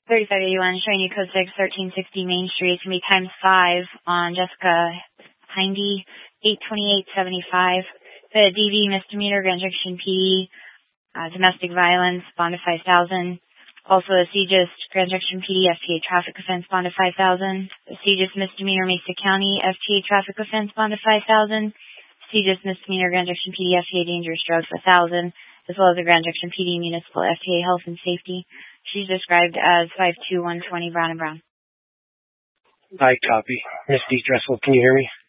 3581, showing you code 6, 1360 Main Street. It's going to be times 5 on Jessica Hindy, 82875. The DV misdemeanor, Grand Junction PD, domestic violence, bond of 5,000. Also a CJIS, Grand Junction PD, FTA traffic offense, bond of 5,000. The CJIS misdemeanor, Mesa County, FTA traffic offense, bond of 5,000. CJIS misdemeanor, Grand Junction PD, FTA dangerous drugs, 1,000. As well as the Grand Junction PD municipal FTA health and safety. She's described as 5'2", 120, brown and brown. I copy. Miss D. Dressel, can you hear me?